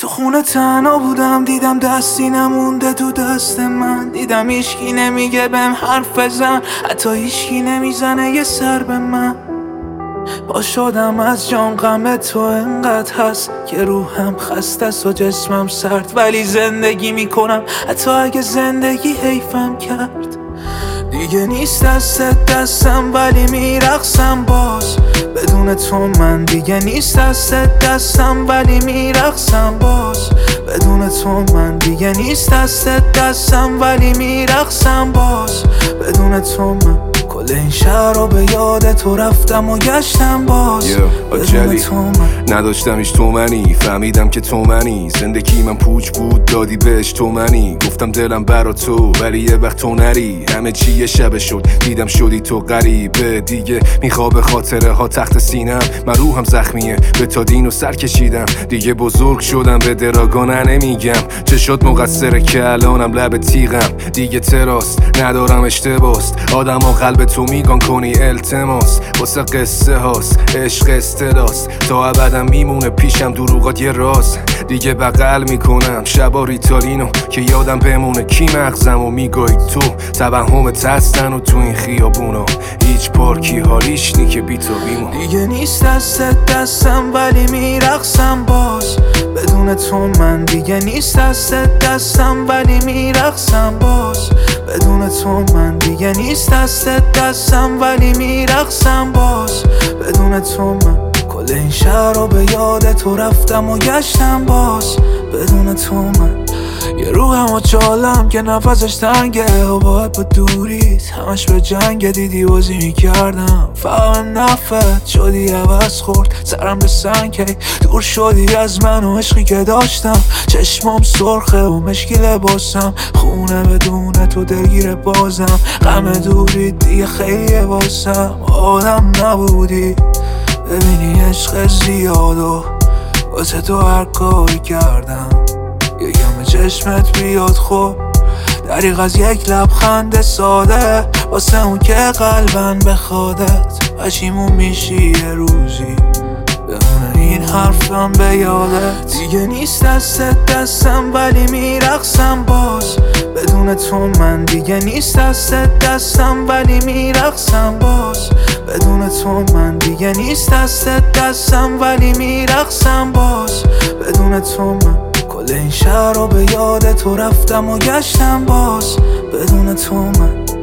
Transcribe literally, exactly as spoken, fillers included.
تو خونه تنها بودم، دیدم دستی نمونده تو دست من. دیدم هیچکی نمیگه بهم حرف بزن، حتی هیچکی نمیزنه یه سر به من. با شدم از جام غم تو انقدر هست که روحم خسته است و جسمم سرد، ولی زندگی میکنم حتی اگه زندگی حیفم کرد. دیگه نیست دست دستم ولی میرقصم باز بدون تو من. دیگه نیست دست دستم ولی میرقصم باز بدون تو من. دیگه نیست دست دستم ولی میرقصم باز بدون تو من. کل این شهر رو به یاد تو رفتم و گشتم باز بدون تو من. نداشتم ایش تو منی، فهمیدم که تو منی. زندگی من پوچ بود دادی بهش تو منی. گفتم دلم برا تو ولی یه وقت تو نری. همه چی یه شب شد دیدم شدی تو غریبه. دیگه میخواب خاطره ها تخت سینم، من روحم زخمیه به تا دینو سر کشیدم. دیگه بزرگ شدم به دراگانه نمیگم چه شد مقصره که الانم لب تیغم. دیگه تراست ندارم اشتباست، آدم ها قلب تو میگان کنی التماس. واسه قصه هاست عشق استلاست، تا ابدم میمونه پیشم دروغات یه راز. دیگه بغل میکنم شبا ریتالینو که یادم بمونه کی مغزم و میگوی تو. توهمت هستن و تو این خیابونا هیچ پارکی حالیش نی که بی تو بیمون. دیگه نیست دست دستم ولی میرقصم باز بدون تو من. دیگه نیست دست دستم ولی میرقصم باز بدون تو من. دیگه نیست دست دستم ولی میرقصم باز بدون تو من. کل این شهر رو به یاد تو رفتم و گشتم باز بدون تو من. یه روحم و چالم که نفسش تنگه و باید با دوریت همش به جنگ. دیدی بازی میکردم فقط نفت شدی عوض خورد سرم به سنگ. دور شدی از من و عشقی که داشتم، چشمام سرخه و مشکی لباسم. خونه بدون تو دلگیر بازم، غم دوری دیگه خیلی واسم. آدم نبودی ببینی عشق زیاد و واسه تو هر کاری کردم. یکم چشمت بیاد خب دریغ از یک لبخند ساده واسه اون که قلبن بخوادت. پشیمون میشی یه روزی بمونه این حرفم به یادت. دیگه نیست دست دستم ولی میرقصم باز بدون تو من. دیگه نیست دست دستم ولی میرقصم باز بدون تو من. دیگه نیست دست دستم ولی میرقصم باز بدون تو من. کل این شهر رو به یاد تو رفتم و گشتم باز بدون تو من.